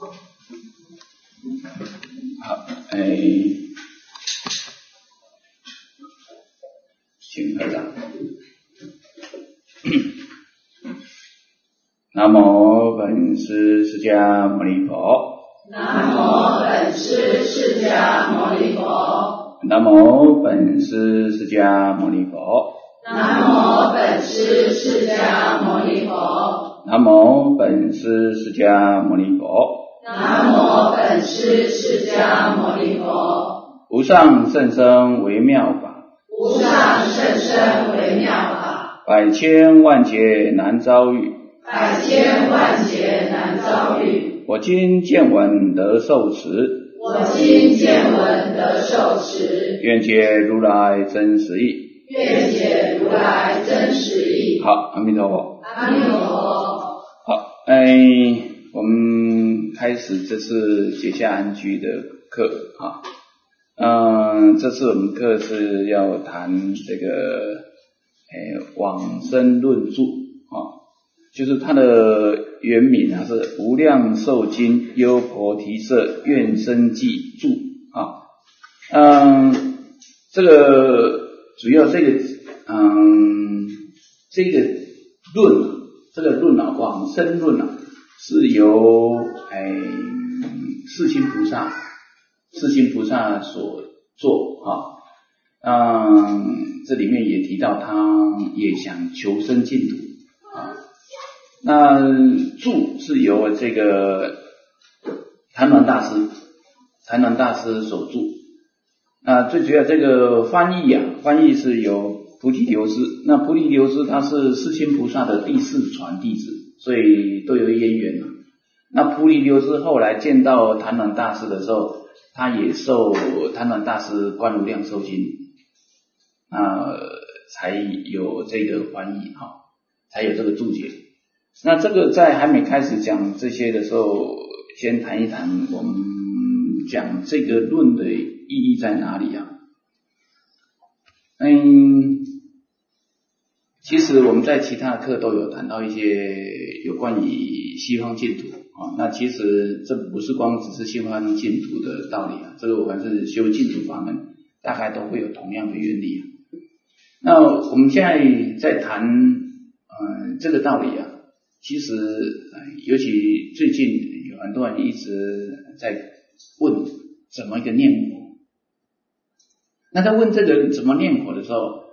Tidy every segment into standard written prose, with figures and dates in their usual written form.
好，请合掌。南无本师释迦牟尼佛。 南无本师释迦牟尼佛。 南无本师释迦牟尼佛。 南无本师释迦牟尼佛。 南无本师释迦牟尼佛。 南无本师释迦牟尼佛。 无上甚深微妙法， 无上甚深微妙法， 百千万劫难遭遇， 百千万劫难遭遇。 我今见闻得受持， 我今见闻得受持， 愿解如来真实义。 愿解如来真实义。 好，阿弥陀佛。 阿弥陀佛。 好，我们开始这次结下安居的课啊。这次我们课是要谈这个往生论著啊，就是它的原名啊是无量寿经优婆提舍愿生记注啊。这个主要这个论啊，往生论啊，是由世亲菩萨所做啊。这里面也提到他也想求生净土啊。那注是由这个谭鸾大师所著。那最主要这个翻译是由菩提流师。那菩提流师他是世亲菩萨的第四传弟子，所以都有渊源了。那菩提流师后来见到谭鸾大师的时候，他也受谭鸾大师观无量寿经，才有这个翻译才有这个注解。那这个在还没开始讲这些的时候，先谈一谈我们讲这个论的意义在哪里啊？其实我们在其他课都有谈到一些有关于西方净土啊。那其实这不是光只是西方净土的道理啊，这个凡是修净土法门，大概都会有同样的原理啊。那我们现在在谈这个道理啊，其实尤其最近有很多人一直在问怎么一个念佛。那在问这个怎么念佛的时候，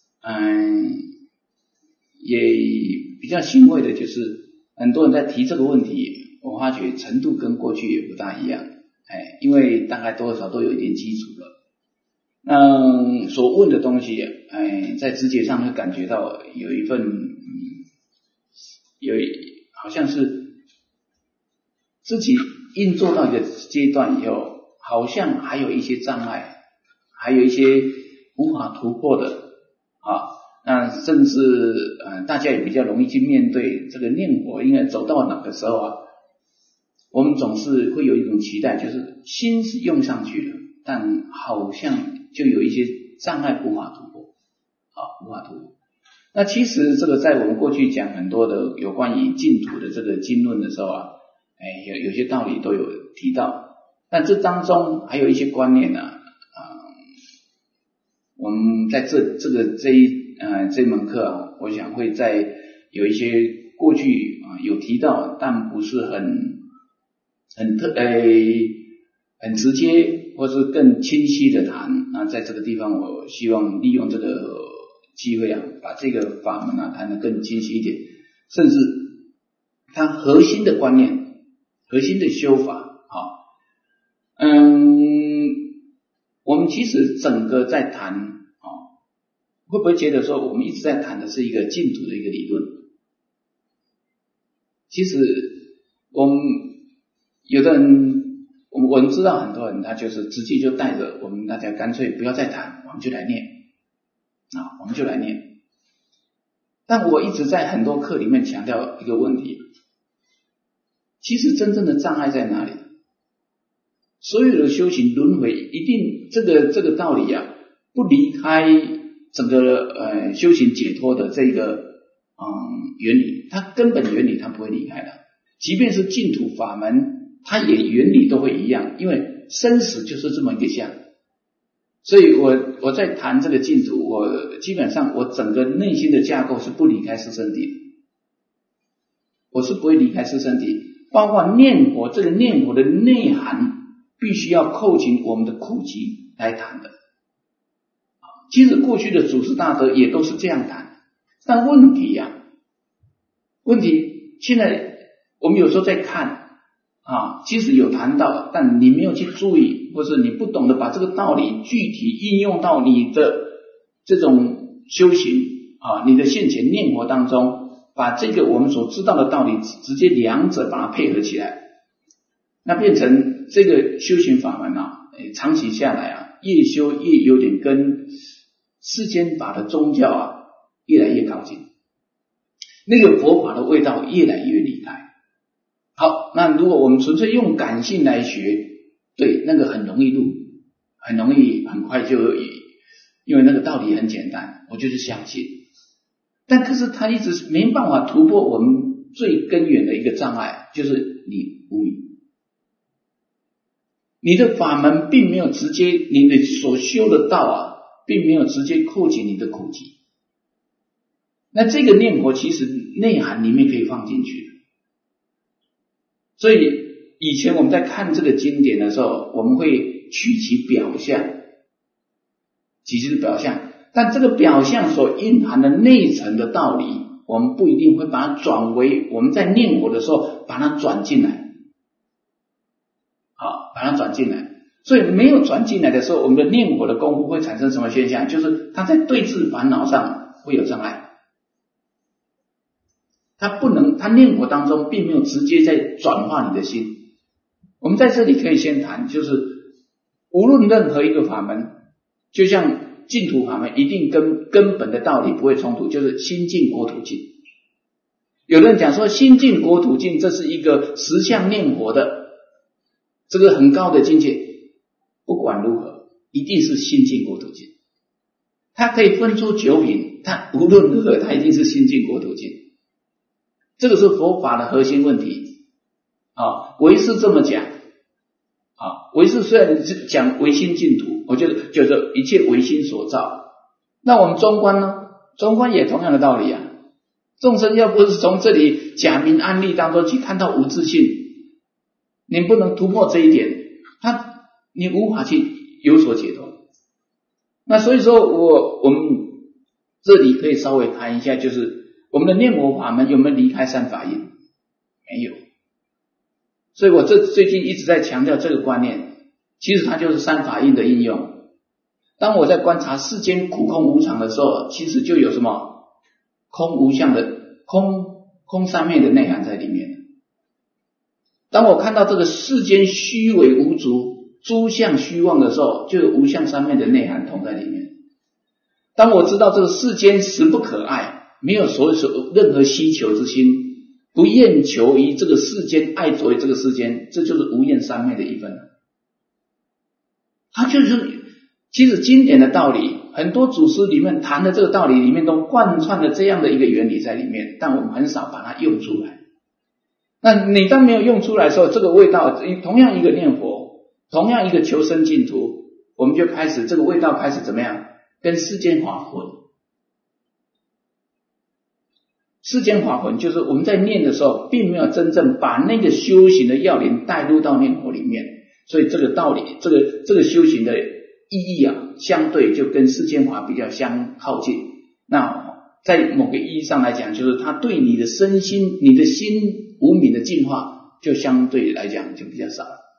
也比较欣慰的就是很多人在提这个问题，我发觉程度跟过去也不大一样，因为大概多少都有一点基础了。所问的东西，在直觉上会感觉到有一份，好像是自己运作到一个阶段以后，好像还有一些障碍，还有一些无法突破的啊。那甚至大家也比较容易去面对这个念佛应该走到哪个时候啊，我们总是会有一种期待，就是心是用上去了，但好像就有一些障碍无法突破无法突破。那其实这个在我们过去讲很多的有关于净土的这个经论的时候啊，有些道理都有提到，但这当中还有一些观念呢，我们在这门课啊，我想会在有一些过去有提到，但不是很直接或是更清晰的谈。那在这个地方，我希望利用这个机会啊，把这个法门啊谈得更清晰一点，甚至它核心的观念、核心的修法我们其实整个在谈会不会觉得说我们一直在谈的是一个净土的一个理论？其实我们有的人，我们知道很多人他就是直接就带着我们大家干脆不要再谈，我们就来念我们就来念。但我一直在很多课里面强调一个问题，其实真正的障碍在哪里？所有的修行轮回一定这个道理啊，不离开整个修行解脱的这个原理，它根本原理它不会离开的。即便是净土法门， 它也原理都会一样，因为生死就是这么一个相。所以我在谈这个净土，我基本上我整个内心的架构是不离开四圣谛的，我是不会离开四圣谛，包括念佛，这个念佛的内涵必须要扣紧我们的苦集来谈的。其实过去的祖师大德也都是这样谈，但问题现在我们有时候在看即使有谈到，但你没有去注意，或是你不懂得把这个道理具体应用到你的这种修行你的现前念佛当中，把这个我们所知道的道理直接两者把它配合起来，那变成这个修行法门长期下来越修越有点跟世间法的宗教越来越靠近，那个佛法的味道越来越离开。好，那如果我们纯粹用感性来学，对，那个很容易入，很容易很快就因为那个道理很简单，我就是相信。但可是他一直没办法突破我们最根源的一个障碍，就是你无明。你的法门并没有直接，你的所修的道并没有直接扣紧你的苦集。那这个念佛其实内涵里面可以放进去。所以以前我们在看这个经典的时候，我们会取其表象，但这个表象所蕴含的内层的道理，我们不一定会把它转为我们在念佛的时候把它转进来，把它转进来。所以没有转进来的时候，我们的念佛的功夫会产生什么现象？就是它在对治烦恼上会有障碍。他念佛当中并没有直接在转化你的心。我们在这里可以先谈，就是无论任何一个法门，就像净土法门一定跟根本的道理不会冲突，就是心净国土净。有人讲说心净国土净，这是一个实相念佛的这个很高的境界，不管如何一定是心净国土净。它可以分出九品，它无论如何它一定是心净国土净。这个是佛法的核心问题唯识这么讲唯识虽然是讲唯心净土，我觉得就是一切唯心所造。那我们中观呢？中观也同样的道理众生要不是从这里假名案例当中去看到无自性，你不能突破这一点，你无法去有所解脱。那所以说我们这里可以稍微谈一下，就是我们的念佛法门有没有离开三法印？没有。所以我最近一直在强调这个观念，其实它就是三法印的应用。当我在观察世间苦空无常的时候，其实就有什么空无相的空三昧的内涵在里面。当我看到这个世间虚伪无足，诸相虚妄的时候，就有无相三昧的内涵同在里面。当我知道这个世间实不可爱，没有所任何希求之心，不厌求于这个世间，爱着于这个世间，这就是无厌三昧的一分。它就是其实经典的道理，很多祖师里面谈的这个道理里面都贯穿了这样的一个原理在里面，但我们很少把它用出来。那你当没有用出来的时候，这个味道同样一个念佛，同样一个求生净土，我们就开始这个味道开始怎么样？跟世间法混。世间法混就是我们在念的时候并没有真正把那个修行的要领带入到念佛里面，所以这个道理这个修行的意义相对就跟世间法比较相靠近。那在某个意义上来讲，就是它对你的身心你的心无明的净化就相对来讲就比较少了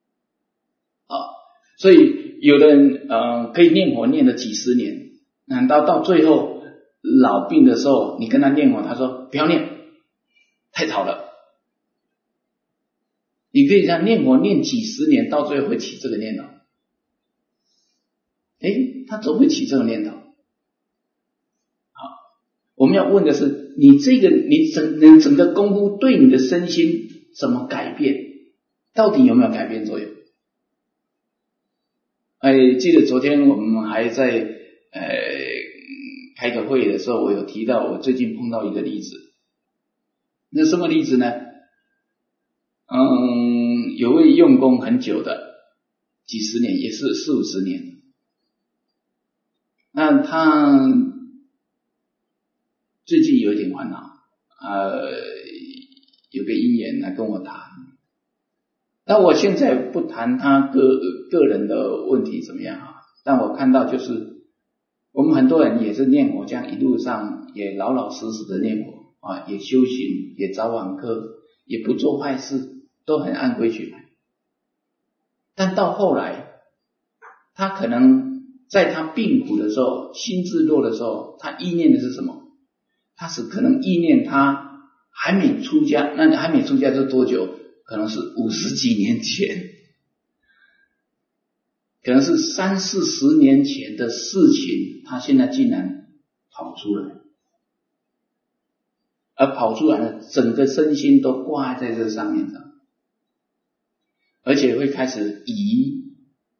所以有的人可以念佛念了几十年，难道到最后老病的时候你跟他念佛，他说不要念，太吵了。你可以这样念佛念几十年，到最后会起这个念头。他怎么会起这个念头？好，我们要问的是，你整个功夫对你的身心怎么改变？到底有没有改变作用？记得昨天我们还在开个会的时候，我有提到我最近碰到一个例子。那什么例子呢？有用功很久的，几十年，也是40-50年。那他最近有一点烦恼，有个因缘来跟我谈。但我现在不谈他个人的问题怎么样啊，但我看到就是我们很多人也是念佛，这样一路上也老老实实的念佛啊，也修行，也早晚课，也不做坏事，都很按规矩来。但到后来，他可能在他病苦的时候，心智弱的时候，他意念的是什么？他是可能意念他还没出家，那还没出家是多久？可能是50几年前，可能是30-40年前的事情，他现在竟然跑出来，而跑出来了，整个身心都挂在这上面上，而且会开始疑，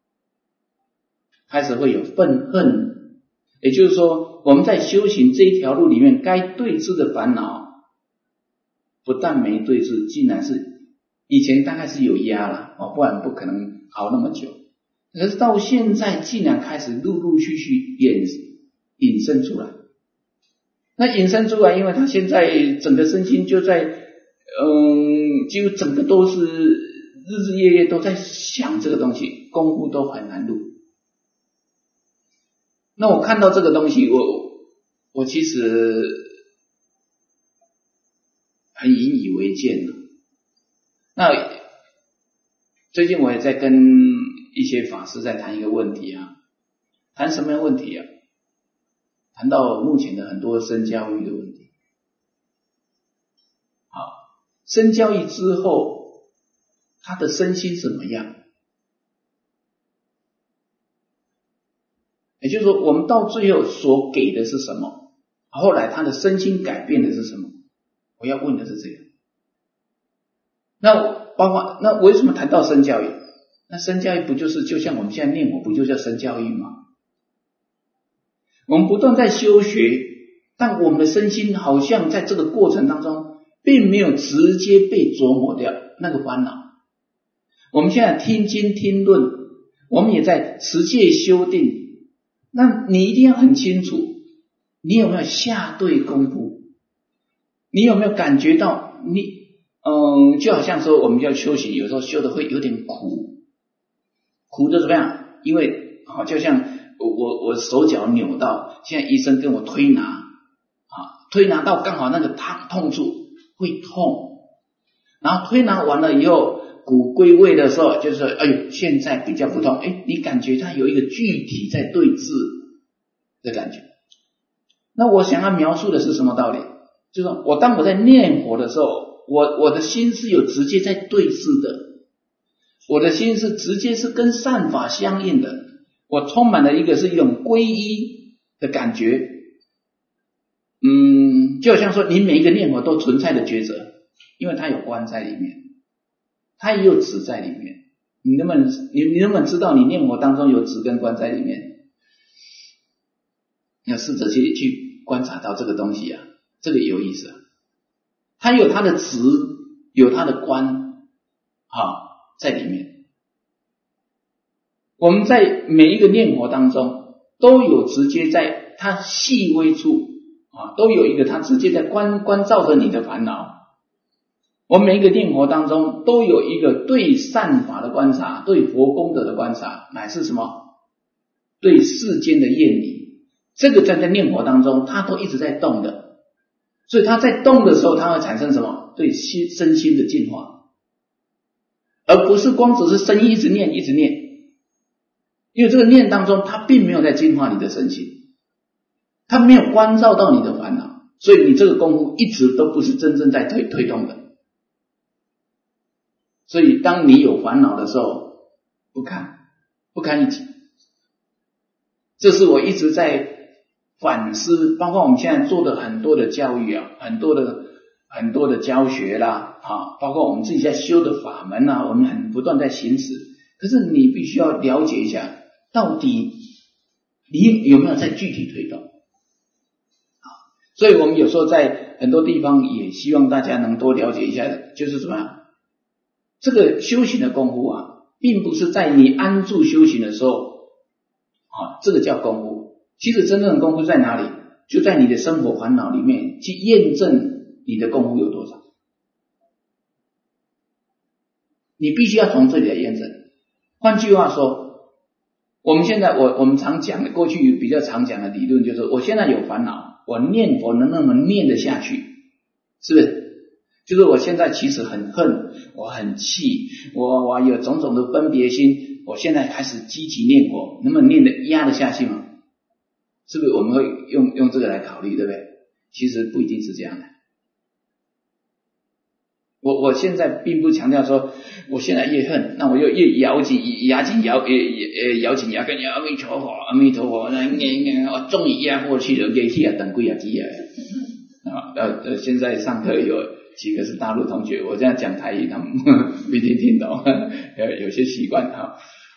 开始会有愤恨。也就是说，我们在修行这一条路里面，该对治的烦恼，不但没对治，竟然是以前大概是有压了不然不可能熬那么久。可是到现在，竟然开始陆陆续续引申出来。那引申出来，因为他现在整个身心就在几乎整个都是日日夜夜都在想这个东西，功夫都很难入。那我看到这个东西，我其实很引以为戒了。那最近我也在跟一些法师在谈一个问题啊，谈什么样的问题啊？谈到目前的很多身教育的问题。好，身教育之后，他的身心怎么样？也就是说，我们到最后所给的是什么？后来他的身心改变的是什么？我要问的是这个。那包括那为什么谈到身教育？那身教育不就是就像我们现在念佛，不就叫身教育吗？我们不断在修学，但我们的身心好像在这个过程当中，并没有直接被琢磨掉那个烦恼。我们现在听经听论，我们也在持戒修定。那你一定要很清楚，你有没有下对功夫？你有没有感觉到就好像说我们要修行，有时候修的会有点苦，苦的怎么样？因为就像我手脚扭到，现在医生跟我推拿推拿到刚好那个痛处会痛，然后推拿完了以后，骨归位的时候，就是说哎呦，现在比较不痛，你感觉它有一个具体在对峙的感觉。那我想要描述的是什么道理？就是说我当我在念佛的时候，我的心是有直接在对峙的，我的心是直接是跟善法相应的，我充满了一种皈依的感觉。就好像说你每一个念佛都存在的抉择，因为它有观在里面，它也有止在里面。你能不能知道你念佛当中有止跟观在里面？要试着去观察到这个东西啊，这个有意思啊。它有它的止，有它的观在里面。我们在每一个念佛当中都有直接在它细微处都有一个它直接在关照着你的烦恼。我们每一个念佛当中都有一个对善法的观察，对佛功德的观察，乃是什么？对世间的厌离。这个在念佛当中它都一直在动的，所以它在动的时候，它会产生什么？对身心的净化，而不是光只是声音一直念一直念。因为这个念当中它并没有在净化你的身心，它没有关照到你的烦恼，所以你这个功夫一直都不是真正在推动的。所以当你有烦恼的时候，不堪一击。这是我一直在反思，包括我们现在做的很多的教育很多的教学啦包括我们自己在修的法门我们不断在行使。可是你必须要了解一下，到底你有没有在具体推动。所以我们有时候在很多地方也希望大家能多了解一下，就是什么这个修行的功夫啊，并不是在你安住修行的时候这个叫功夫。其实真正的功夫在哪里？就在你的生活烦恼里面去验证你的功夫有多少。你必须要从这里来验证。换句话说，我们现在我们常讲的，过去比较常讲的理论就是，我现在有烦恼，我念佛能不能念得下去？是不是？就是我现在其实很恨，我很气，我有种种的分别心，我现在开始积极念佛，能不能念得压得下去吗？是不是我们会用这个来考虑，对不对？其实不一定是这样的。我现在并不强调说，我现在越恨，那我就越咬紧牙根，阿弥陀佛，阿弥陀佛，我终于压过去了，给气啊，等贵啊，几啊！现在上课有几个是大陆同学，我这样讲台语，他们不一定听懂，有些习惯哈。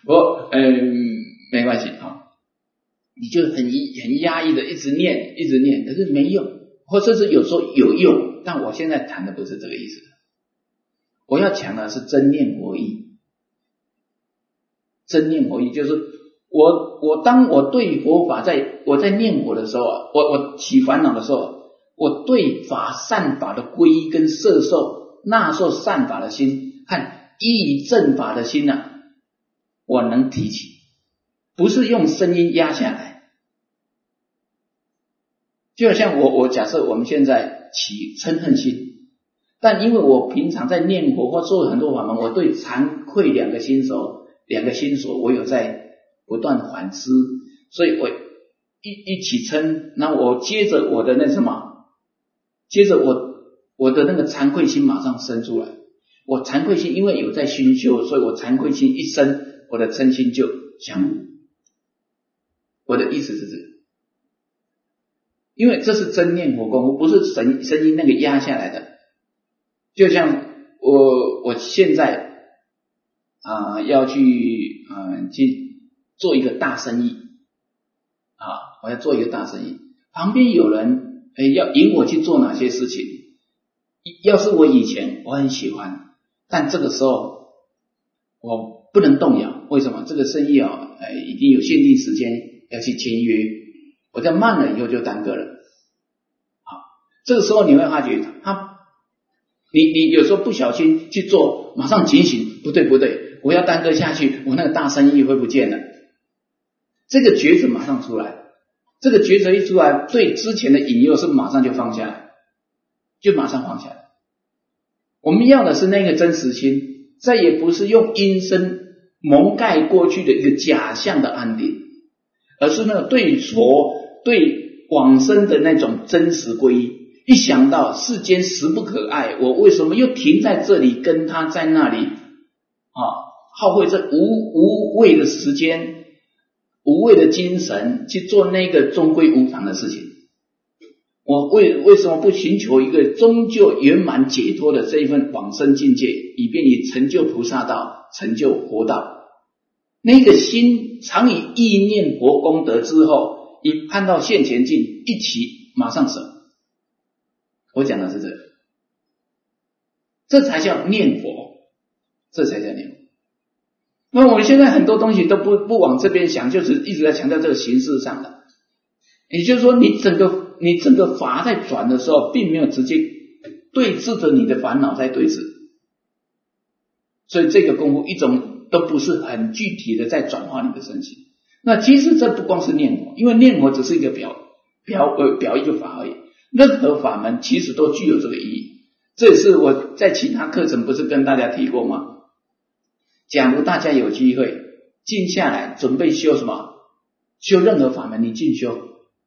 没关系哈。你就很压抑的一直念，可是没用，或者是有时候有用，但我现在谈的不是这个意思。我要讲的是真念佛意。真念佛意就是当我对佛法我在念佛的时候啊，我起烦恼的时候，我对法善法的皈依跟摄受纳受善法的心和依于正法的心啊，我能提起，不是用声音压下来。就好像我假设我们现在起嗔恨心，但因为我平常在念佛或做很多法门，我对惭愧两个心所我有在不断反思，所以我一起嗔，那我接着我的那什么，接着我的那个惭愧心马上生出来。我惭愧心因为有在熏修，所以我惭愧心一生，我的嗔心就降。我的意思是这个，因为这是真念佛功夫，不是声音那个压下来的。就像我现在要去做一个大生意我要做一个大生意，旁边有人要引我去做哪些事情，要是我以前我很喜欢，但这个时候我不能动摇。为什么？这个生意已经有限定时间要去签约，我再慢了以后就耽搁了。这个时候你会发觉你有时候不小心去做，马上警醒，不对，我要耽搁下去，我那个大生意会不见了。这个抉择马上出来，这个抉择一出来，对之前的引诱是马上就放下来，我们要的是那个真实心，再也不是用阴身蒙盖过去的一个假象的安定，而是那个对佛对往生的那种真实皈依。一想到世间实不可爱，我为什么又停在这里跟他在那里耗费这无谓的时间，无谓的精神去做那个终归无常的事情？我为什么不寻求一个终究圆满解脱的这一份往生境界，以便于成就菩萨道，成就佛道？那个心常以意念佛功德之后，一看到现前境，一起马上舍。我讲的是这个，这才叫念佛，那我们现在很多东西都不往这边想，就是一直在强调这个形式上的。也就是说，你整个法在转的时候，并没有直接对峙着你的烦恼在对峙，所以这个功夫一种都不是很具体的在转化你的身心。那其实这不光是念佛，因为念佛只是一个表一个法而已。任何法门其实都具有这个意义，这也是我在其他课程不是跟大家提过吗？假如大家有机会静下来准备修什么，修任何法门，你静修。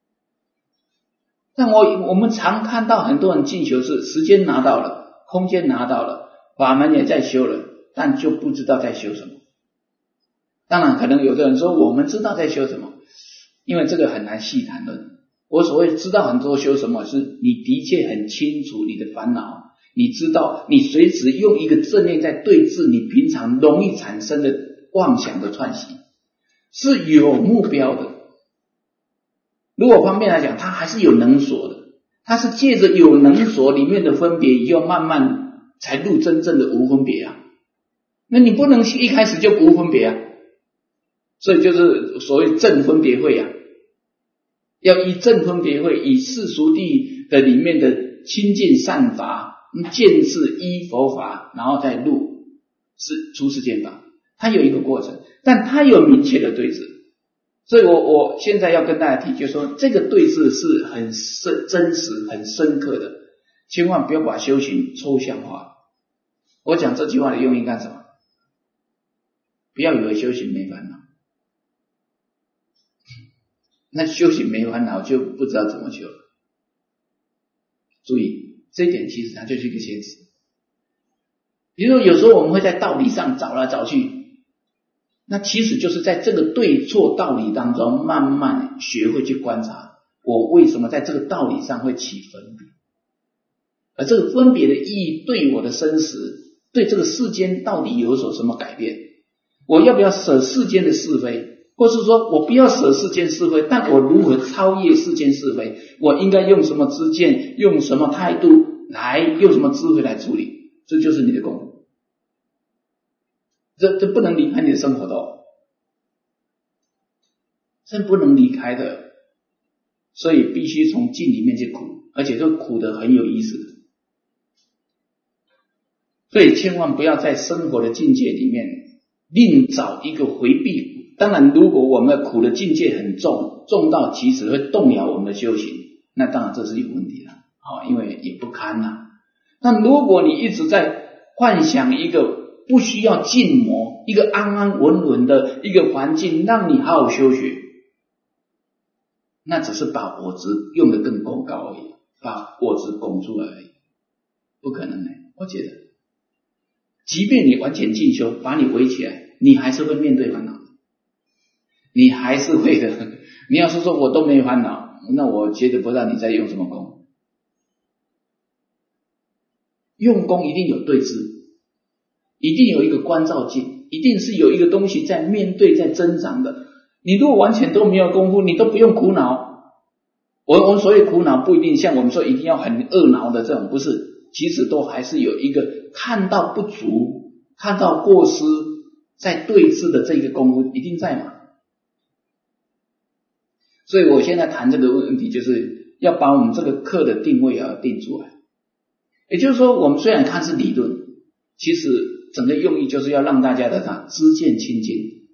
但我们常看到很多人静修是时间拿到了，空间拿到了，法门也在修了，但就不知道在修什么。当然可能有的人说我们知道在修什么，因为这个很难细谈论。我所谓知道很多修什么，是你的确很清楚你的烦恼，你知道你随时用一个正念在对治你平常容易产生的妄想的串习，是有目标的。如果方面来讲，它还是有能所的，它是借着有能所里面的分别以后，慢慢才入真正的无分别啊。 那你不能一开始就不分别啊，所以就是所谓正分别慧啊，要依正分别慧，以世俗谛的里面的清净善法见智依佛法，然后再入出世间法，它有一个过程，但它有明确的对治。所以我现在要跟大家提，就是说这个对治是很真实很深刻的，千万不要把修行抽象化。我讲这句话的用意干什么？不要以为修行没烦恼，那修行没烦恼就不知道怎么修了。注意这一点，其实它就是一个现实。比如说有时候我们会在道理上找来找去，那其实就是在这个对错道理当中慢慢学会去观察，我为什么在这个道理上会起分别，而这个分别的意义对我的生死，对这个世间到底有所什么改变，我要不要舍世间的是非，或是说我不要舍世间是非，但我如何超越世间是非，我应该用什么知见，用什么态度来，用什么智慧来处理，这就是你的功夫。这不能离开你的生活的哦，这不能离开的，所以必须从境里面去苦，而且这苦的很有意思的。所以千万不要在生活的境界里面另找一个回避。当然如果我们的苦的境界很重，重到其实会动摇我们的修行，那当然这是有问题了，因为也不堪啊。那如果你一直在幻想一个不需要静默，一个安安稳稳的一个环境让你好好修学，那只是把我执用得更高而已，把我执拱出来而已，不可能的。我觉得即便你完全进修，把你围起来，你还是会面对烦恼，你还是会的。你要是说我都没烦恼，那我觉得不知道你在用什么功。用功一定有对治，一定有一个观照境，一定是有一个东西在面对在增长的。你如果完全都没有功夫，你都不用苦恼。我们所谓苦恼不一定像我们说一定要很懊恼的这种，不是，其实都还是有一个看到不足，看到过失，在对治的这个功夫一定在嘛。所以我现在谈这个问题，就是要把我们这个课的定位要定出来。也就是说，我们虽然看是理论，其实整个用意就是要让大家的知见清净。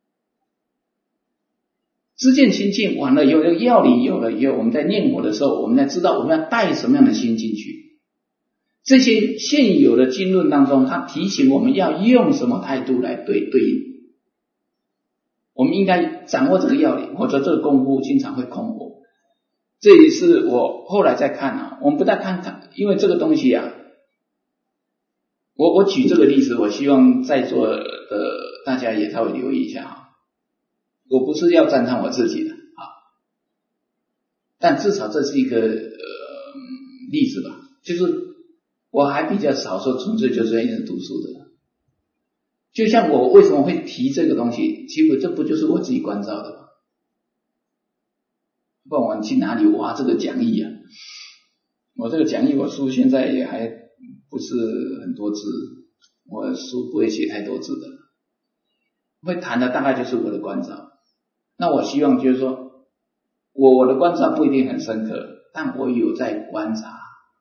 知见清净完了以后，要理有了以后，我们在念佛的时候，我们才知道我们要带什么样的心进去。这些现有的经论当中，它提醒我们要用什么态度来对应。我们应该掌握这个要领，或者这个功夫经常会空过。这也是我后来再看啊，我们不但看，因为这个东西啊，我举这个例子，我希望在座的大家也稍微留意一下啊。我不是要赞叹我自己的啊，但至少这是一个例子吧，就是我还比较少说纯粹就是一直读书的。就像我为什么会提这个东西，其实这不就是我自己关照的吗？不然我去哪里挖这个讲义啊？我这个讲义，我书现在也还不是很多字，我书不会写太多字的，会谈的大概就是我的观照。那我希望就是说，我的观察不一定很深刻，但我有在观察，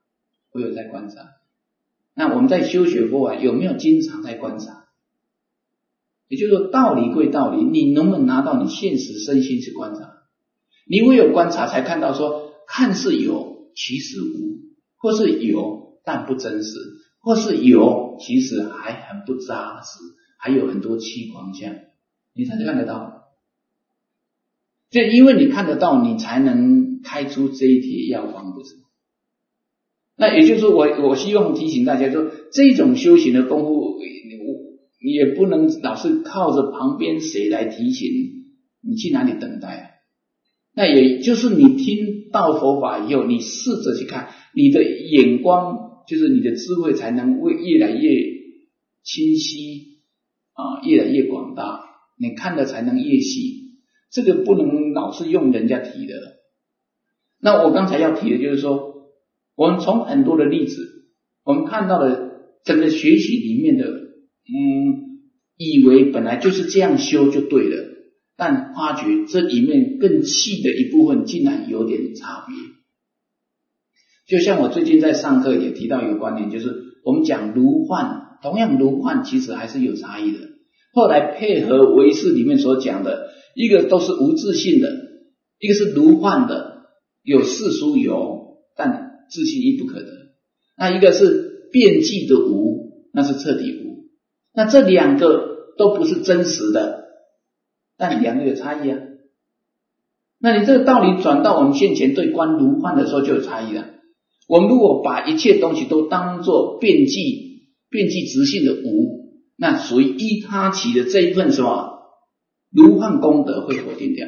那我们在修学佛法有没有经常在观察？也就是说，道理归道理，你能不能拿到你现实身心去观察？你唯有观察才看到说，看似有其实无，或是有但不真实，或是有其实还很不扎实，还有很多欺狂相，你才能看得到。就因为你看得到，你才能开出这一帖药方，不是？那也就是说，我希望提醒大家说，这种修行的功夫，你也不能老是靠着旁边谁来提醒你去哪里等待啊。那也就是你听到佛法以后，你试着去看，你的眼光就是你的智慧才能越来越清晰啊，越来越广大，你看的才能越细。这个不能老是用人家提的。那我刚才要提的就是说，我们从很多的例子，我们看到了整个学习里面的以为本来就是这样修就对了，但发觉这里面更细的一部分竟然有点差别。就像我最近在上课也提到一个观念，就是我们讲如幻，同样如幻其实还是有差异的。后来配合唯识里面所讲的，一个都是无自性的，一个是如幻的，有世俗有，但自性亦不可得。那一个是遍计的无，那是彻底无。那这两个都不是真实的，但两个有差异啊。那你这个道理转到我们现前对观如幻的时候就有差异了。我们如果把一切东西都当作遍计直性的无，那属于依他起的这一份什么如幻功德会否定掉。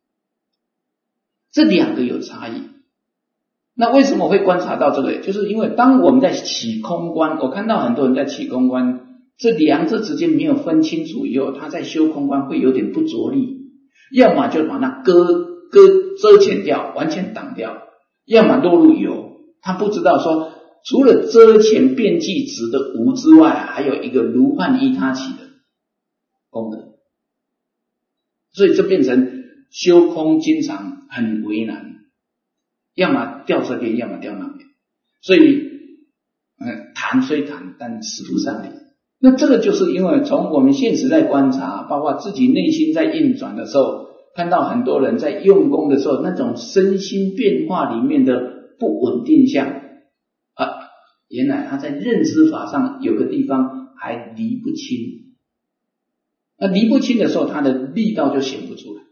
这两个有差异。那为什么会观察到这个？就是因为当我们在起空观，我看到很多人在起空观，这两者之间没有分清楚以后，他在修空观会有点不着力，要么就把它遮掩掉，完全挡掉，要么落入有。他不知道说除了遮掩遍计直的无之外，还有一个如幻依他起的功德，所以这变成修空经常很为难，要么掉这边，要么掉那边，所以谈虽谈，但实不上理。那这个就是因为从我们现实在观察，包括自己内心在运转的时候，看到很多人在用功的时候，那种身心变化里面的不稳定相原来他在认知法上有个地方还离不清。那离不清的时候，他的力道就显不出来，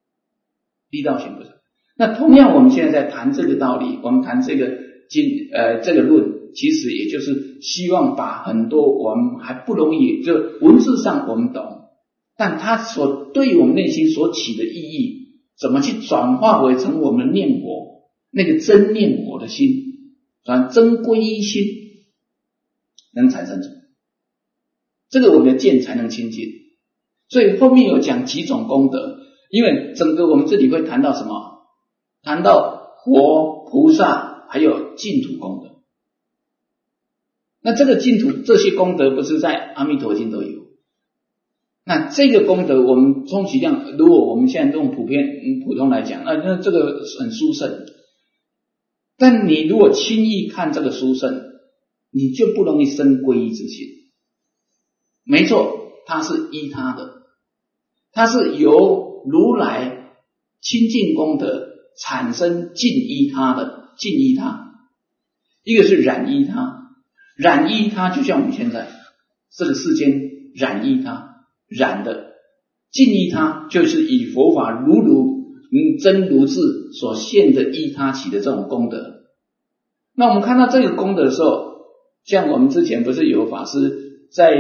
那同样我们现在在谈这个道理，我们谈这个论，其实也就是希望把很多我们还不容易，就文字上我们懂，但它所对我们内心所起的意义，怎么去转化为成我们的念佛，那个真念佛的心，真皈依心能产生出来，这个我们的见才能清净。所以后面有讲几种功德，因为整个我们这里会谈到什么？谈到佛、菩萨还有净土功德。那这个净土这些功德不是在阿弥陀经都有。那这个功德我们充其量，如果我们现在用普通来讲，那这个很殊胜。但你如果轻易看这个殊胜，你就不容易生皈依之心。没错，它是依他的，它是由如来清净功德产生净依他的，净依他。一个是染依他，染依他就像我们现在这个世间染依他，染的净依他就是以佛法如真如智所现的依他起的这种功德。那我们看到这个功德的时候，像我们之前不是有法师在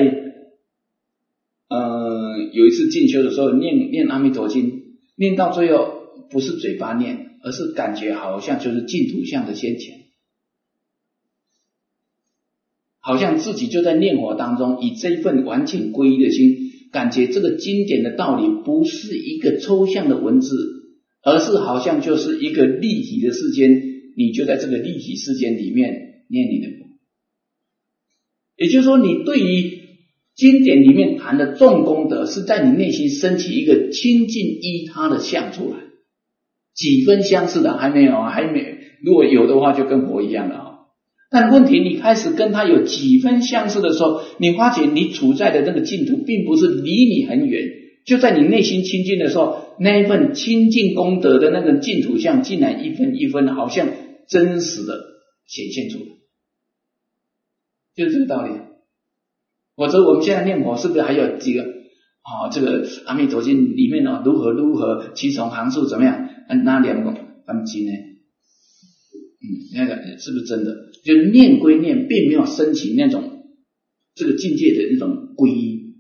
有一次进修的时候念阿弥陀经，念到最后不是嘴巴念，而是感觉好像就是净土相的先前，好像自己就在念佛当中，以这一份完全皈依的心，感觉这个经典的道理不是一个抽象的文字，而是好像就是一个立体的世间，你就在这个立体世间里面念你的佛。也就是说，你对于经典里面谈的众功德，是在你内心升起一个清净依他的相出来。几分相似的还没有，如果有的话就跟佛一样了。但问题你开始跟他有几分相似的时候，你发觉你处在的那个净土并不是离你很远，就在你内心清净的时候，那一份清净功德的那个净土相竟然一分一分好像真实的显现出来，就是这个道理。否则我们现在念佛是不是还有几个这个阿弥陀经里面如何七重行数怎么样，那两个分经呢？那个是不是真的？就念归念，并没有升起那种这个境界的那种皈依。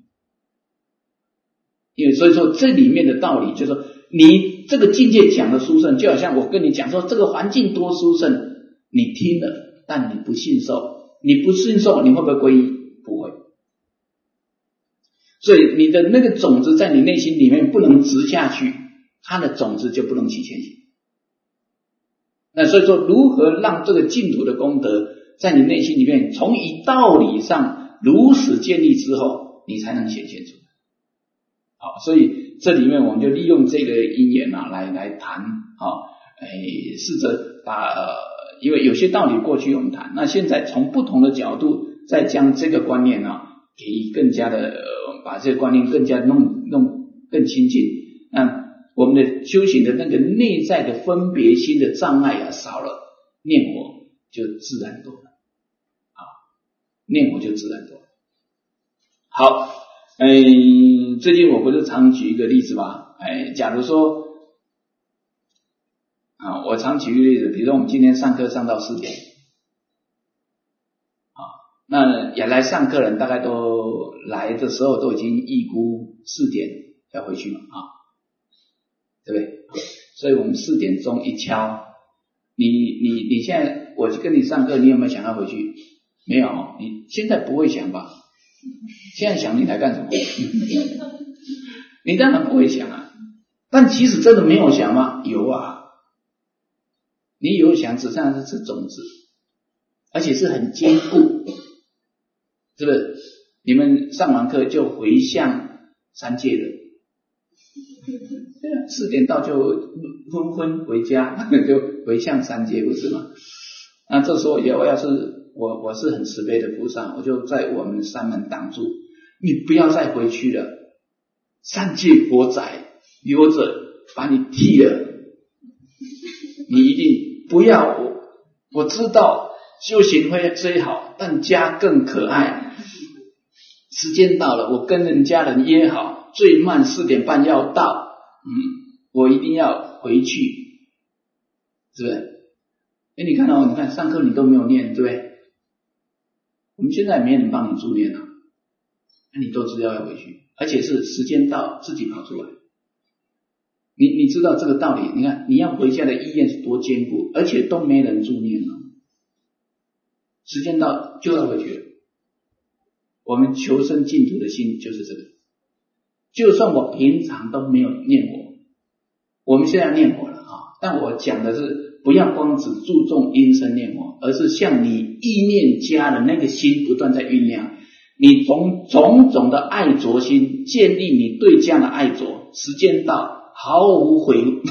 因为所以说这里面的道理就是说，你这个境界讲的殊胜，就好像我跟你讲说这个环境多殊胜，你听了但你不信受，你不信受你会不会皈依？不会。所以你的那个种子在你内心里面不能植下去，它的种子就不能起前行。那所以说如何让这个净土的功德在你内心里面从以道理上如实建立之后， 你才能显现出来。好，所以这里面我们就利用这个因缘来谈试着把因为有些道理过去我们谈，那现在从不同的角度再将这个观念给更加的把这个观念更加弄更亲近，那我们的修行的那个内在的分别心的障碍少了，念佛就自然多了。念佛就自然多了。好，最近我不是常举一个例子吗？假如说我常举一个例子，比如说我们今天上课上到4点，那也来上课人大概都来的时候都已经预估4点要回去嘛，对不对？所以我们4点钟一敲，你现在我跟你上课，你有没有想要回去？没有，你现在不会想吧？现在想你来干什么？你当然不会想啊。但其实真的没有想吗？有啊，你有想，只剩下是种子，而且是很坚固，是不是？你们上完课就回向3界了，4点到就昏昏回家，就回向3界，不是吗？那这时候要是我是很慈悲的菩萨，我就在我们3门挡住，你不要再回去了，3界佛宅留着把你剃了，你一定不要。我知道修行会最好，但家更可爱。时间到了，我跟人家人约好，最慢4点半要到，我一定要回去，是不是？你看你看上课你都没有念，对不对？我们现在没人帮你助念那你都知道要回去，而且是时间到自己跑出来。你知道这个道理？你看你要回家的意愿是多坚固，而且都没人助念时间到就要回去了。我们求生净土的心就是这个。就算我平常都没有念佛，我们现在念佛了但我讲的是不要光只注重音声念佛，而是像你意念家的那个心不断在酝酿，你从种种的爱着心建立你对家的爱着，时间到毫无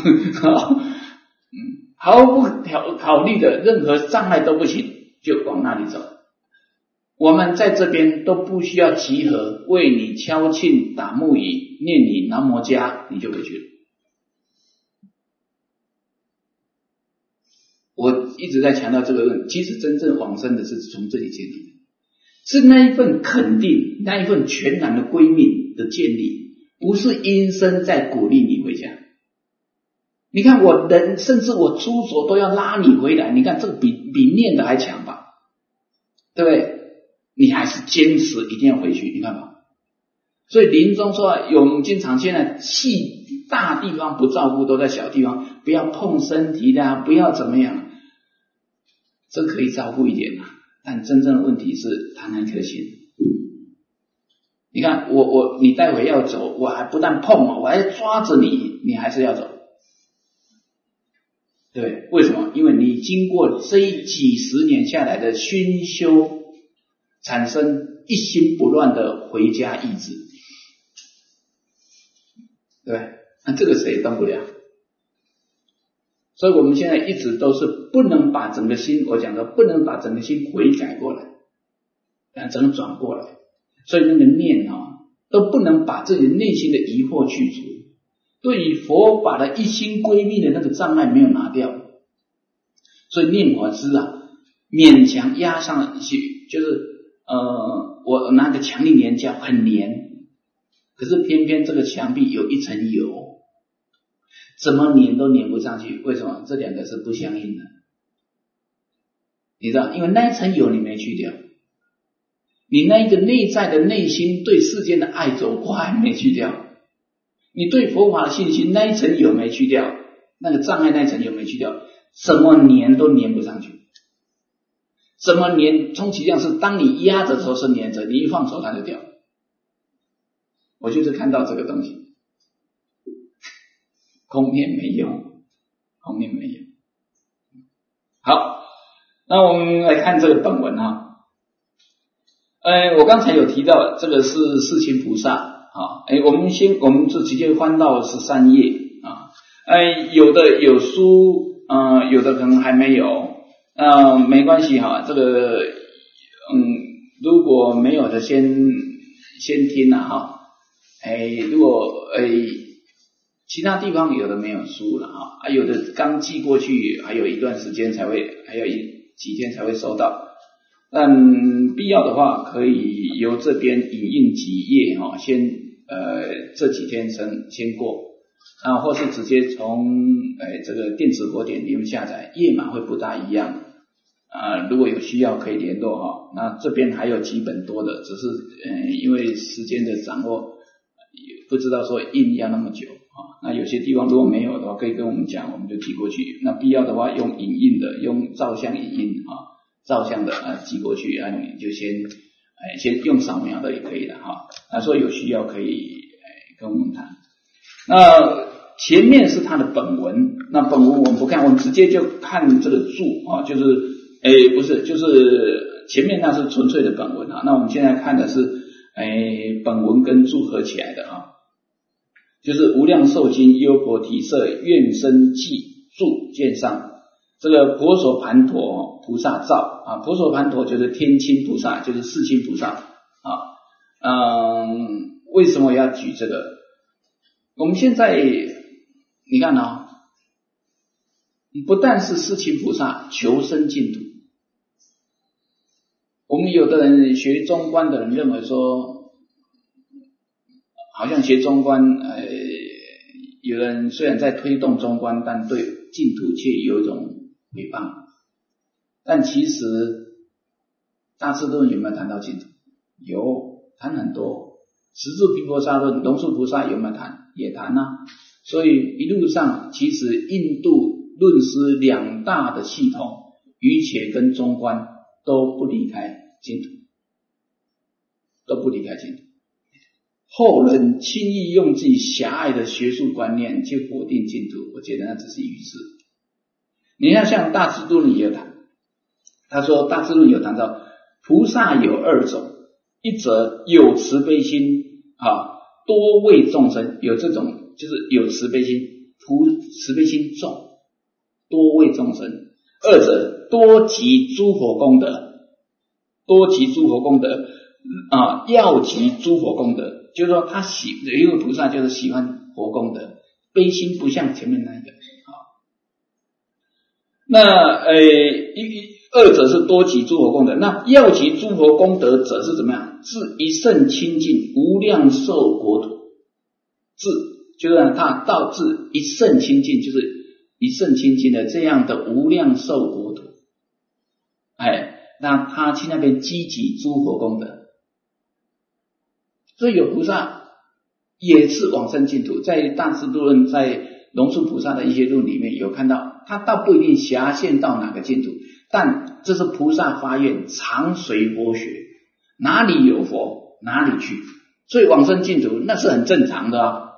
毫不考虑的任何障碍都不行，就往那里走。我们在这边都不需要集合，为你敲磬打木鱼，念你南无家，你就回去了。我一直在强调这个论，其实真正往生的是从这里建立，是那一份肯定，那一份全然的归命的建立，不是因身在鼓励你回家。你看我人，甚至我出手都要拉你回来，你看这个比念的还强吧，对不对？你还是坚持一定要回去，你看吧。所以临终说我们经常现在细大地方不照顾，都在小地方，不要碰身体的不要怎么样，这可以照顾一点但真正的问题是贪婪颗心。你看你待会要走，我还不但碰我还抓着你，你还是要走，对，为什么？因为你经过这几十年下来的熏修，产生一心不乱的回家意志，对不对？那这个谁动不了？所以我们现在一直都是不能把整个心，我讲的不能把整个心回改过来，整个转过来，所以那个念都不能把自己内心的疑惑去除，对于佛法的一心归命的那个障碍没有拿掉，所以念佛之勉强压上去，就是我拿个强力粘胶很黏，可是偏偏这个墙壁有一层油，怎么粘都粘不上去，为什么？这两个是不相应的，你知道，因为那一层油你没去掉，你那一个内在的内心对世间的爱着我还没去掉，你对佛法的信心那一层油没去掉，那个障碍那一层油没去掉，怎么粘都粘不上去。怎么粘？充其量是当你压着的时候是粘着，你一放手它就掉。我就是看到这个东西，空念没用，空念没用。好，那我们来看这个本文我刚才有提到这个是世亲菩萨啊，我们就直接翻到13页啊，有的有书，有的可能还没有，没关系哈，这个如果没有的先听了哈，如果其他地方有的没有书了哈，有的刚寄过去，还有一段时间才会，还有几天才会收到。但必要的话，可以由这边影印几页哈，先这几天先过，或是直接从这个电子佛典里面下载，页码会不大一样。如果有需要可以联络哈。那这边还有几本多的，只是因为时间的掌握，不知道说印要那么久啊。那有些地方如果没有的话，可以跟我们讲，我们就寄过去。那必要的话，用影印的，用照相影印啊。照相的寄过去，你就先用扫描的也可以了哈。说有需要可以跟我们谈。那前面是它的本文，那本文我们不看，我们直接就看这个注啊，就是不是，就是前面那是纯粹的本文啊。那我们现在看的是本文跟注合起来的啊，就是无量寿经优婆提舍愿生记注见上。这个婆娑盘陀菩萨造啊，婆娑盘陀就是天亲菩萨，就是世亲菩萨啊。为什么要举这个？我们现在你看不但是世亲菩萨求生净土，我们有的人学中观的人认为说，好像学中观，有人虽然在推动中观，但对净土却有一种诽谤。但其实大智度论有没有谈到净土？有，谈很多。十住毗婆沙论，龙树菩萨有没有谈？也谈啊。所以一路上其实印度论师两大的系统，瑜伽跟中观都不离开净土，都不离开净土。后人轻易用自己狭隘的学术观念去否定净土，我觉得那只是愚痴。你看像大智度论也有谈，他说大智度论有谈到菩萨有二种，一则有慈悲心多为众生，有这种就是有慈悲心，慈悲心重，多为众生；二者多集诸佛功德，多集诸佛功德要集诸佛功德，就是说他有一个菩萨就是喜欢佛功德，悲心不像前面那一个那二者是多集诸佛功德，那要集诸佛功德者是怎么样？至一圣清净无量寿国土，至就是他到至一圣清净，就是一圣清净的这样的无量寿国土。那他去那边积集诸佛功德，所以有菩萨也是往生净土。在大智度论，在龙树菩萨的一些论里面有看到，他倒不一定狭限到哪个净土，但这是菩萨发愿常随佛学，哪里有佛哪里去，所以往生净土那是很正常的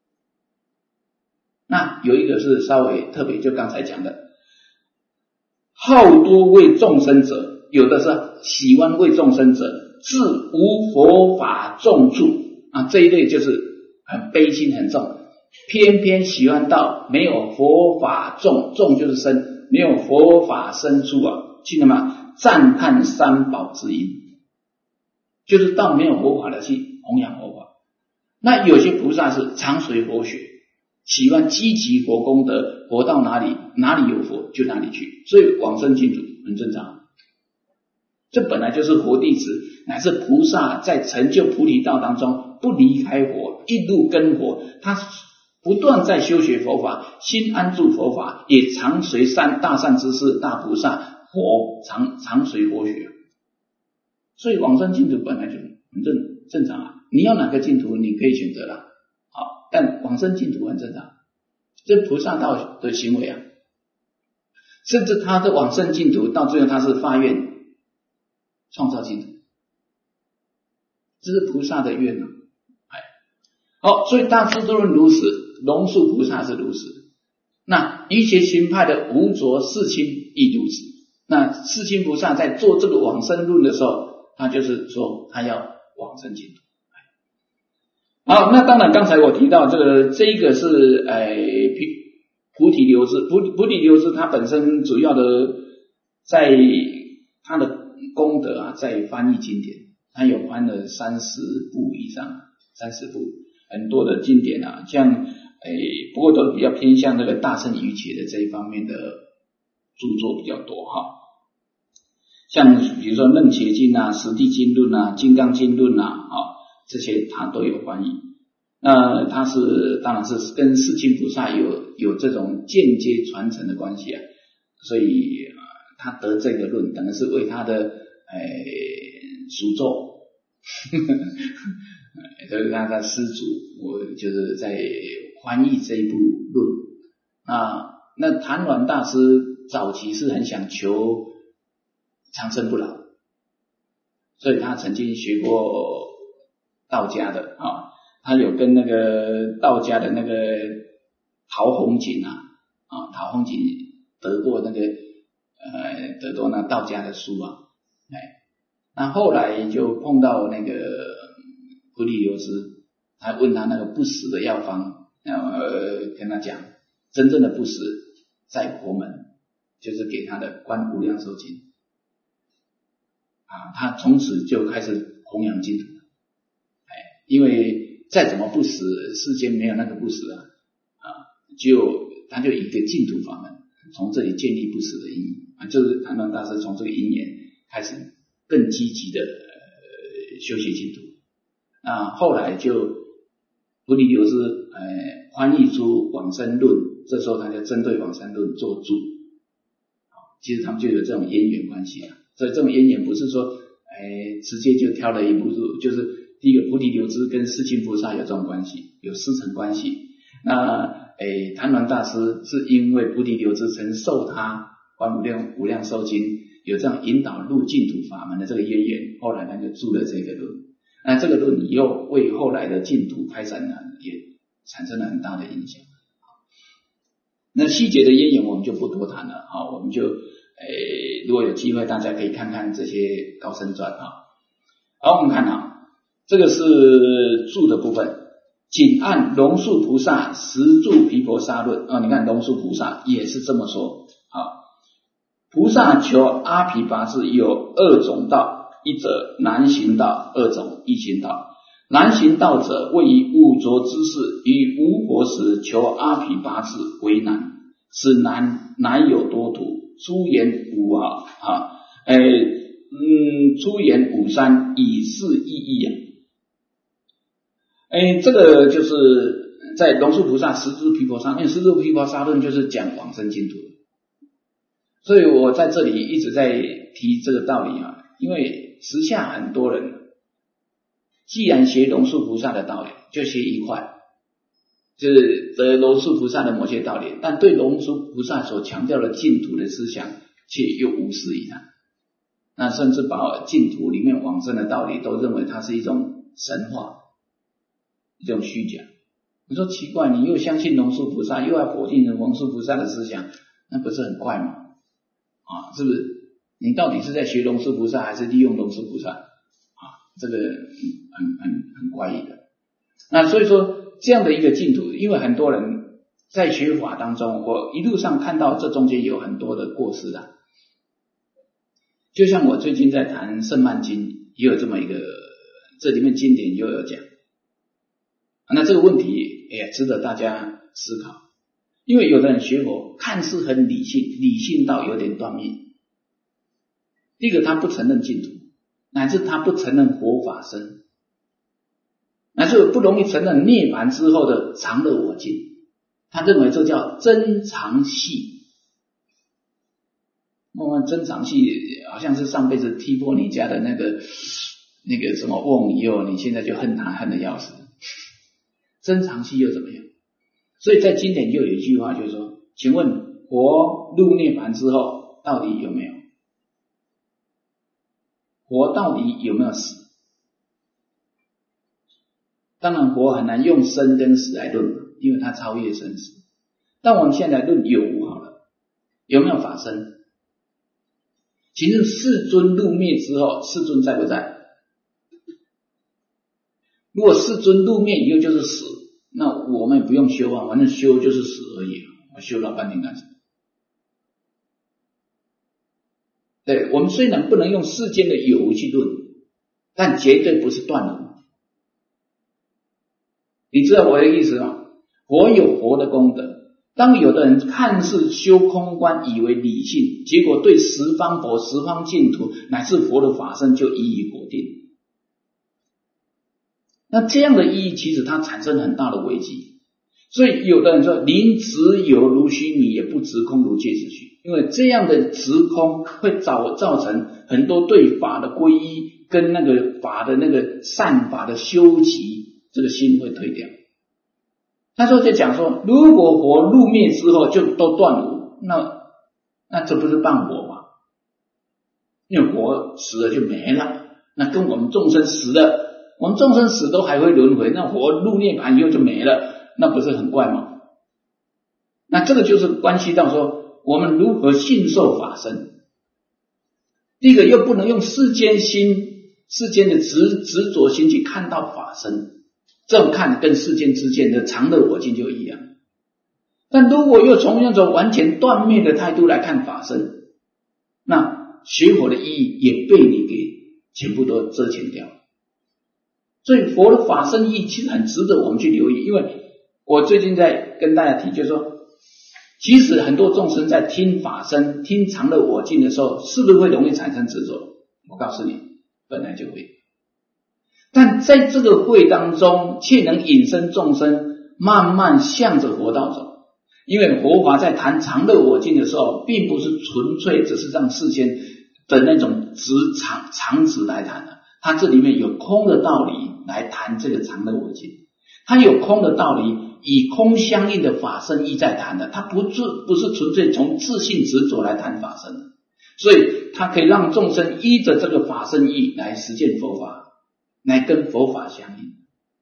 那有一个是稍微特别，就刚才讲的好多为众生者，有的是喜欢为众生者，自无佛法重处这一类就是很悲心很重，偏偏喜欢到没有佛法重就是生，没有佛法生处去那么赞叹三宝之因，就是到没有佛法的去弘扬佛法。那有些菩萨是常随佛学，喜欢积极佛功德，佛到哪里有佛就哪里去，所以往生净土很正常。这本来就是佛弟子乃至菩萨在成就菩提道当中不离开佛，一路跟佛，他不断在修学佛法，心安住佛法，也常随大善知识大菩萨佛常随佛学，所以往生净土本来就很正常你要哪个净土你可以选择啦但往生净土很正常，这菩萨道的行为甚至他的往生净土到最后他是发愿创造净土，这是菩萨的愿所以大智度论如此，龙树菩萨是如此，那瑜伽行派的无着世亲亦如此。那世亲菩萨在做这个往生论的时候他就是说他要往生净土。好，那当然刚才我提到这个是菩提流支，菩提流支它本身主要的在它的功德啊，在翻译经典，它有翻了30部以上，30部，很多的经典啊，像不过都比较偏向那个大乘瑜伽的这一方面的著作比较多哈。像比如说楞伽经啊、十地经论啊、金刚经论啊，这些它都有翻译。那它当然是跟世亲菩萨有这种间接传承的关系啊，所以他得这个论，等于是为他的属咒，就是他的师祖，我就是在翻译这一部论。那昙鸾大师早期是很想求长生不老，所以他曾经学过道家的啊。他有跟那个道家的那个陶弘景陶弘景得过那个得过那道家的书啊，那后来就碰到那个菩提流支，他问他那个不死的药方，跟他讲真正的不死在佛门，就是给他的观无量寿经他从此就开始弘扬净土，因为再怎么不死，世间没有那个不死他就以一个净土法门，从这里建立不死的因缘就是昙鸾大师从这个因缘开始更积极的修习净土。后来就菩提流支翻译出往生论，这时候他就针对往生论做注。其实他们就有这种因缘关系所以这种因缘不是说直接就挑了一部注，就是第一个菩提流支跟世亲菩萨有这种关系，有师承关系。那昙鸾大师是因为菩提流支曾受他观无量寿经有这样引导入净土法门的这个因缘，后来他就注了这个论。那这个论又为后来的净土开展也产生了很大的影响。那细节的因缘我们就不多谈了我们就如果有机会大家可以看看这些高僧传好，我们看这个是注的部分，仅按龙树菩萨十住毗婆沙论你看龙树菩萨也是这么说菩萨求阿毗跋致有2种道，一者难行道，二种易行道。难行道者位于五浊之事，于无佛时求阿毗跋致为难，此难乃有多途，出言出言53以示意义这个就是在龙树菩萨十住毗婆沙，因为十住毗婆沙论就是讲往生净土，所以我在这里一直在提这个道理因为时下很多人既然学龙树菩萨的道理，就学一块，就是得龙树菩萨的某些道理，但对龙树菩萨所强调的净土的思想却又无视于他，那甚至把净土里面往生的道理都认为它是一种神话，一种虚假。你说奇怪，你又相信龙树菩萨，又要否定龙树菩萨的思想，那不是很怪吗？是不是？你到底是在学龙树菩萨，还是利用龙树菩萨？这个很怪异的。那所以说这样的一个净土，因为很多人在学法当中，我一路上看到这中间有很多的过失就像我最近在谈圣曼经，也有这么一个，这里面经典又有讲。那这个问题也值得大家思考，因为有的人学佛看似很理性，理性到有点断灭。第一个他不承认净土，乃至他不承认佛法身，乃至不容易承认涅槃之后的常乐我净，他认为这叫真常系。真常系好像是上辈子踢破你家的那个什么瓮以后，你现在就恨他恨得要死。真常系又怎么样？所以在经典就有一句话，就是说，请问佛入涅槃之后到底有没有？佛到底有没有死？当然佛很难用生跟死来论，因为它超越生死。但我们现在论有无好了，有没有法身？ 请问世尊入灭之后，世尊在不在？如果世尊入灭以后就是死，那我们也不用修啊，反正修就是死而已，我修老半天干什么？对，我们虽然不能用世间的有去论，但绝对不是断无。你知道我的意思吗？佛有佛的功德，当有的人看似修空观以为理性，结果对十方佛、十方净土乃至佛的法身就予以否定，那这样的意义其实它产生很大的危机。所以有的人说临直有如虚拟，也不直空如芥子虚，因为这样的直空会造成很多对法的皈依跟那个法的那个善法的修习，这个心会退掉。他说就讲说，如果佛入灭之后就都断无，那这不是谤佛吗？因为佛死了就没了，那跟我们众生死了，我们众生死都还会轮回，那佛入涅槃以后就没了，那不是很怪吗？那这个就是关系到说我们如何信受法身。第一个又不能用世间心、世间的执着心去看到法身，这种看跟世间之间的常乐我净就一样。但如果又从那种完全断灭的态度来看法身，那学佛的意义也被你给全部都遮掩掉。所以佛的法身意义其实很值得我们去留意。因为我最近在跟大家提，就是说其实很多众生在听法身、听常乐我净的时候，是不是会容易产生执着？我告诉你，本来就会。但在这个会当中，却能引生众生慢慢向着佛道走。因为佛法在谈常乐我净的时候，并不是纯粹只是让世间的那种常识来谈的，它这里面有空的道理来谈这个常乐我净，它有空的道理以空相应的法身意在谈的，它不是纯粹从自性执着来谈法身的，所以它可以让众生依着这个法身意来实践佛法，来跟佛法相应。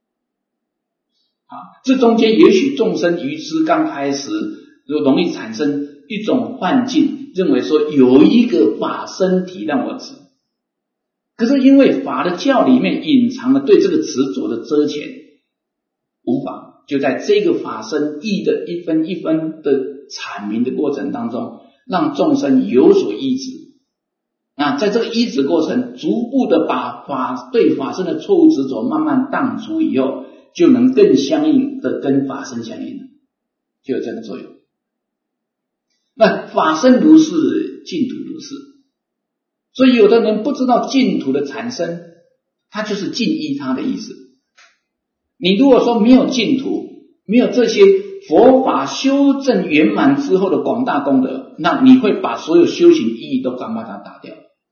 这中间也许众生愚痴刚开始容易产生一种幻境，认为说有一个法身体让我执，可是因为法的教里面隐藏了对这个执着的遮掩，无法就在这个法身意的一分一分的阐明的过程当中，让众生有所依止。那在这个依止过程，逐步的把对法身的错误执着慢慢荡除以后，就能更相应的跟法身相应，就有这个作用。那法身如是，净土如是。所以有的人不知道净土的产生，它就是净依他的意思。你如果说没有净土，没有这些佛法修正圆满之后的广大功德，那你会把所有修行意义都刚把它打掉。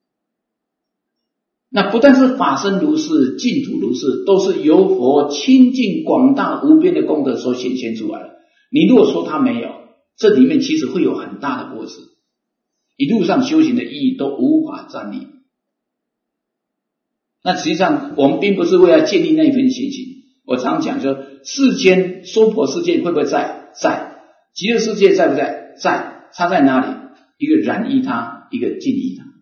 那不但是法身如是，净土如是，都是由佛清净广大无边的功德所显现出来的。你如果说它没有，这里面其实会有很大的过失，一路上修行的意义都无法站立。那实际上我们并不是为了建立那份信心。我常讲说，世间娑婆世界会不会在？在。极乐世界在不在？在。差在哪里？一个染依他，一个净依他。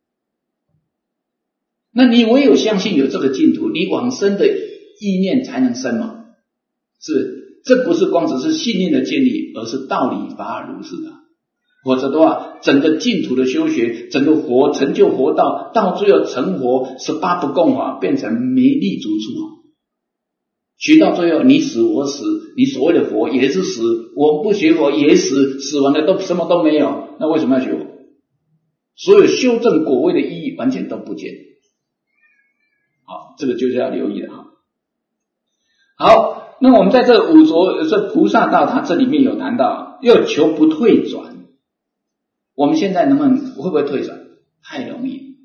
那你唯有相信有这个净土，你往生的意念才能生嘛？是，这不是光只是信念的建立，而是道理法如是的。否则的话，整个净土的修学，整个佛成就佛道，到最后成佛18不共法，变成没立足处。学到最后，你死我死，你所谓的佛也是死，我不学佛也死，死完了都什么都没有，那为什么要学佛？所有修正果位的意义完全都不见。好，这个就是要留意的哈。好，那我们在这五浊这菩萨道，它这里面有谈到要求不退转。我们现在会不会退转？太容易。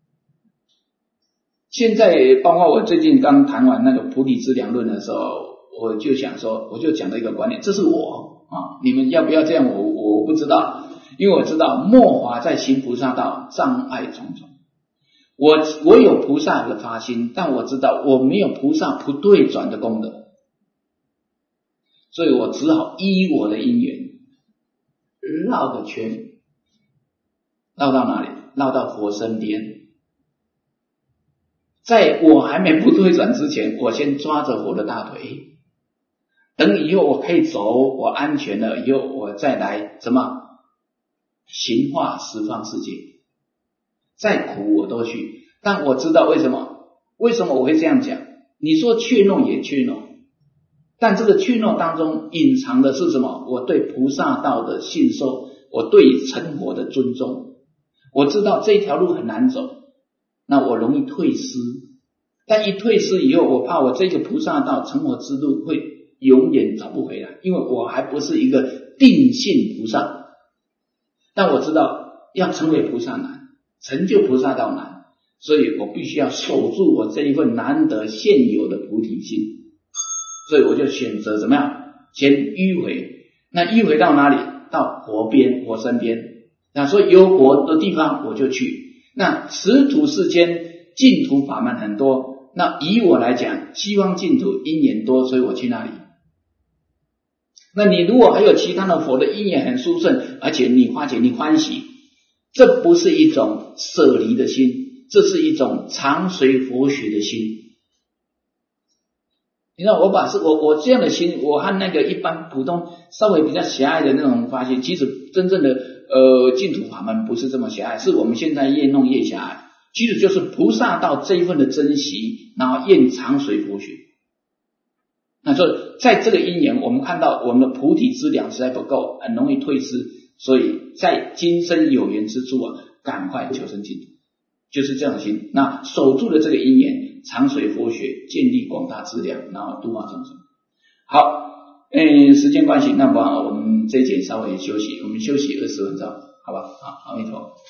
现在包括我最近刚谈完那个菩提资粮论的时候，我就想说，我就讲了一个观点，这是我你们要不要这样我不知道，因为我知道末法在行菩萨道障碍重重。我有菩萨的发心，但我知道我没有菩萨不退转的功德，所以我只好依我的因缘绕个圈，绕到哪里？ 绕到佛身边。在我还没不退转之前，我先抓着佛的大腿，等以后我可以走，我安全了以后，我再来什么行化十方世界，再苦我都去。但我知道为什么我会这样讲。你说怯懦也怯懦，但这个怯懦当中隐藏的是什么？我对菩萨道的信受，我对成佛的尊重。我知道这条路很难走，那我容易退失，但一退失以后，我怕我这个菩萨道成佛之路会永远找不回来，因为我还不是一个定性菩萨。但我知道要成为菩萨难，成就菩萨道难，所以我必须要守住我这一份难得现有的菩提心。所以我就选择怎么样？先迂回。那迂回到哪里？到佛边，佛身边。那所以有佛的地方我就去。那此土世间净土法门很多，那以我来讲，西方净土因缘多，所以我去那里。那你如果还有其他的佛的因缘很殊胜，而且你化解你欢喜，这不是一种舍离的心，这是一种常随佛学的心。你知道我这样的心，我和那个一般普通稍微比较狭隘的那种发现，其实真正的净土法门不是这么狭隘，是我们现在越弄越狭隘。其实就是菩萨道这一份的珍惜，然后愿常随佛学。那所以在这个因缘，我们看到我们的菩提资粮实在不够，很容易退失，所以在今生有缘之处啊，赶快求生净土，就是这样的心。那守住了这个因缘，常随佛学，建立广大资粮，然后度化众生。好，时间关系，那么我们这一节稍微休息，我们休息20分钟，好吧？好，阿弥陀佛。